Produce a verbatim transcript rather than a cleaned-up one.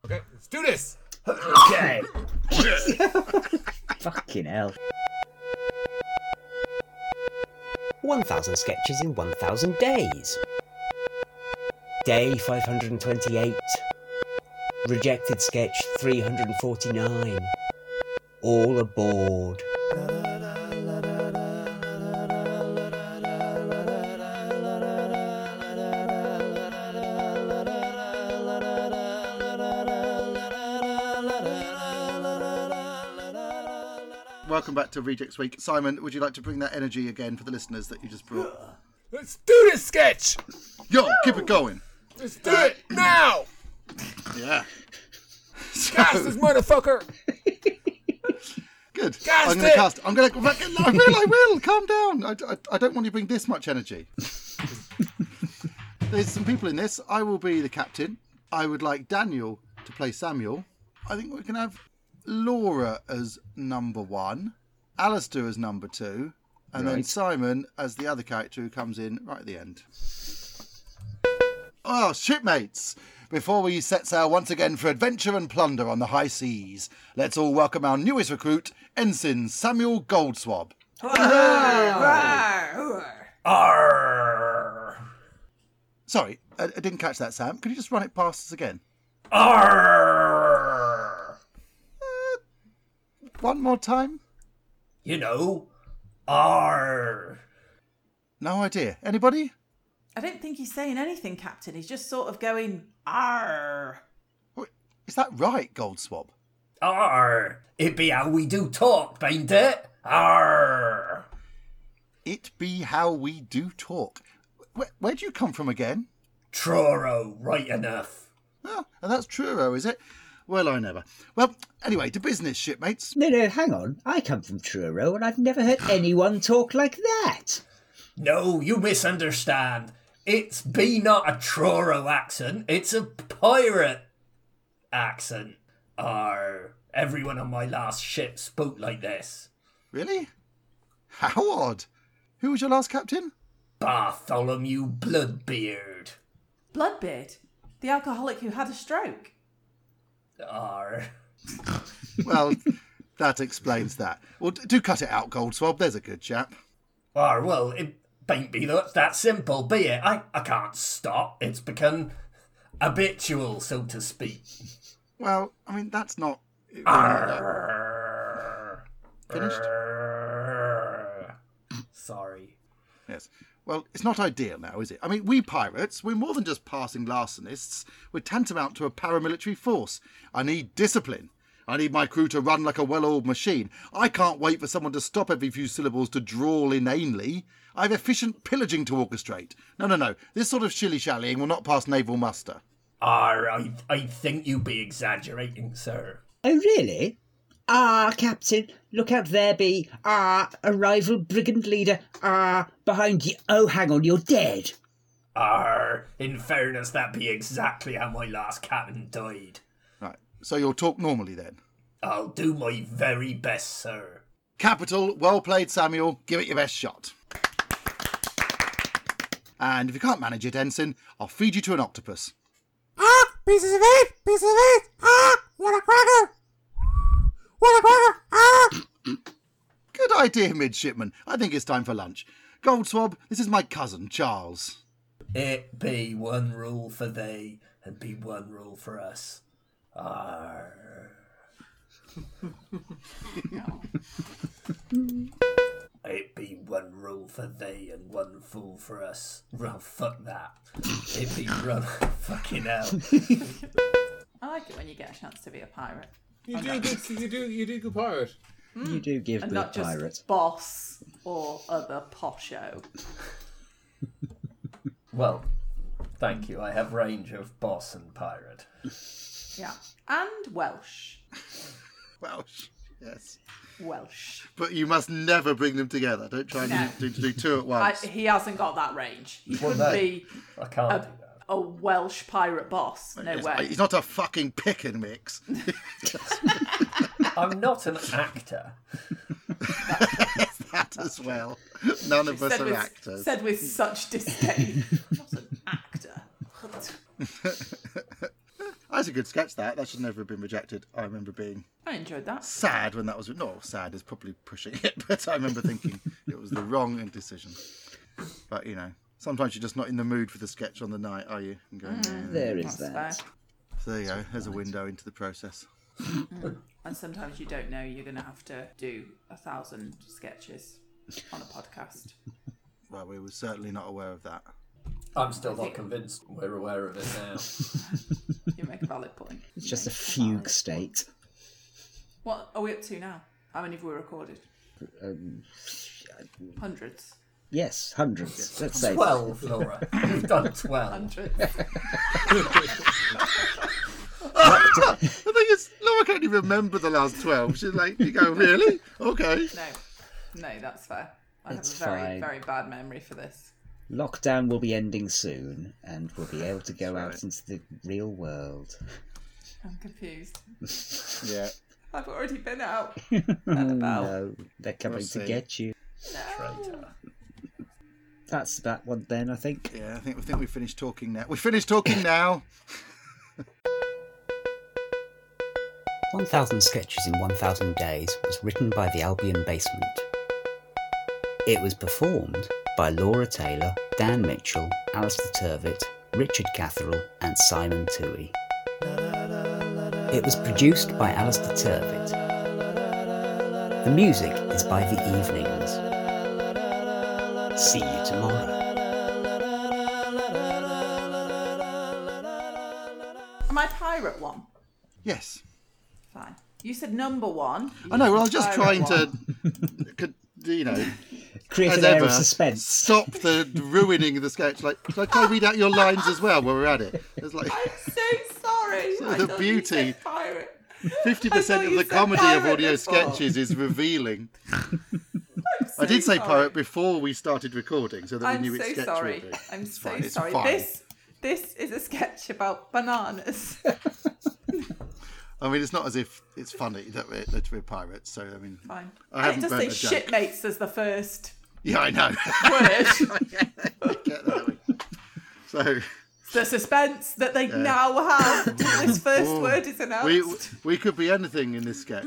Okay, let's do this. Okay. Fucking hell. one thousand sketches in one thousand days. Day five hundred twenty-eight. Rejected sketch three hundred forty-nine. All aboard. Welcome back to Rejects Week. Simon, would you like to bring that energy again for the listeners that you just brought? Let's do this sketch. Yo, keep it going. Let's do it now. Yeah. Cast this motherfucker. Good. Cast I'm going it. to cast. I'm going to. I will. I will. Calm down. I, I, I don't want you to bring this much energy. There's some people in this. I will be the captain. I would like Daniel to play Samuel. I think we can have Laura as number one, Alistair as number two, and then Right. Simon as the other character who comes in right at the end. Oh, shipmates! Before we set sail once again for adventure and plunder on the high seas, let's all welcome our newest recruit, Ensign Samuel Goldswab. Arr. Sorry, I, I didn't catch that, Sam. Could you just run it past us again? Arr. One more time? You know, arr. No idea. Anybody? I don't think he's saying anything, Captain. He's just sort of going, "Arr." Wait, is that right, Goldswab? Arr. It be how we do talk, bain't it? Arr. It be how we do talk. Where, where'd you come from again? Truro, right enough. Oh, and that's Truro, is it? Well, I never. Well, anyway, to business, shipmates. No, no, hang on. I come from Truro and I've never heard anyone talk like that. No, you misunderstand. It's be not a Truro accent, it's a pirate accent. Arr. Everyone on my last ship spoke like this. Really? How odd. Who was your last captain? Bartholomew Bloodbeard. Bloodbeard, the alcoholic who had a stroke. Arr. Well, that explains that. Well, do cut it out, Goldswab. There's a good chap. Arr, well, it bain't be that, that simple, be it? I, I can't stop. It's become habitual, so to speak. Well, I mean, that's not... Arr. Finished? Arr. Sorry. Yes. Well, it's not ideal now, is it? I mean, we pirates, we're more than just passing larcenists. We're tantamount to a paramilitary force. I need discipline. I need my crew to run like a well-oiled machine. I can't wait for someone to stop every few syllables to drawl inanely. I have efficient pillaging to orchestrate. No, no, no. This sort of shilly-shallying will not pass naval muster. Arr, I, I think you be exaggerating, sir. Oh, really? Ah, Captain, look out there be. Ah, a rival brigand leader. Ah, behind you. Oh, hang on, you're dead. Arr, in fairness, that be exactly how my last captain died. Right. So you'll talk normally then? I'll do my very best, sir. Capital. Well played, Samuel. Give it your best shot. And if you can't manage it, Ensign, I'll feed you to an octopus. Ah, pieces of eight, pieces of eight. Ah, what a cracker. What a cracker. Ah. Good idea, midshipman. I think it's time for lunch. Goldswab, this is my cousin, Charles. It be one rule for thee, and be one rule for us. Arr. It be one rule for thee and one fool for us. Well, fuck that. It be run. Fucking hell. I like it when you get a chance to be a pirate. You do good. You do. You do good pirate. You do give And good not just pirate. boss or other posho. Well, thank you. I have range of boss and pirate. Yeah. And Welsh. Welsh, yes. Welsh. But you must never bring them together. Don't try and No. do, do two at I, once. he hasn't got that range. He Well, couldn't no. be I can't a, do that. a Welsh pirate boss. No Yes, way. He's not a fucking pick and mix. I'm not an actor. That as well. None of us said are with, actors. Said with such disdain. Not an actor. That's a good sketch, that. That should never have been rejected. I remember being I enjoyed that. sad when that was... No, sad is probably pushing it, but I remember thinking it was the wrong decision. But, you know, sometimes you're just not in the mood for the sketch on the night, are you? And going, Mm. "Yeah." There is That's that. fair. So there you go. There's a window into the process. And sometimes you don't know you're going to have to do a thousand sketches on a podcast. Well, we were certainly not aware of that. I'm still not convinced we're aware of it now. You make a valid point. It's You just a make fugue valid state. point. What are we up to now? How many have we recorded? Um, Hundreds. yes, hundreds. Let's say. Twelve, Laura. You've done twelve. Hundreds. The thing is, Laura can't even remember the last twelve. She's like, you go, really? Okay. No. No, that's fair. I It's have a very, fine. very bad memory for this. Lockdown will be ending soon, and we'll be able to go That's out right. into the real world. I'm confused. Yeah. I've already been out. Oh, Annabelle. no, they're coming We'll to see. get you. Traitor. That's that one then, I think. Yeah, I think, I think we finished talking now. We finished talking now. one thousand Sketches in one thousand Days was written by the Albion Basement. It was performed by Laura Taylor, Dan Mitchell, Alistair Turvitt, Richard Catherall and Simon Toohey. It was produced by Alistair Turvitt. The music is by The Evenings. See you tomorrow. Am I pirate one? Yes. Fine. You said number one. I know, well, I was just Pirate trying to, one. could, you know, Create as an air ever, of suspense. stop the ruining of the sketch. Like, like, can I read out your lines as well while we're at it? It's like I'm so sorry. So I the thought beauty- You said pirate. fifty I percent thought of you the said comedy of pirate audio before. sketches is revealing. So I did say sorry. pirate before we started recording, so that I'm we knew so which sketch sorry. would be. I'm It's so fine, it's sorry. fine. This this is a sketch about bananas. I mean, it's not as if it's funny that we're, that we're pirates. So I mean, Fine. I And haven't it does burnt say a joke. shipmates as the first Yeah, I know. word. I get that. So The suspense that they now have till this first Ooh. word is we announced. we could be anything in this sketch.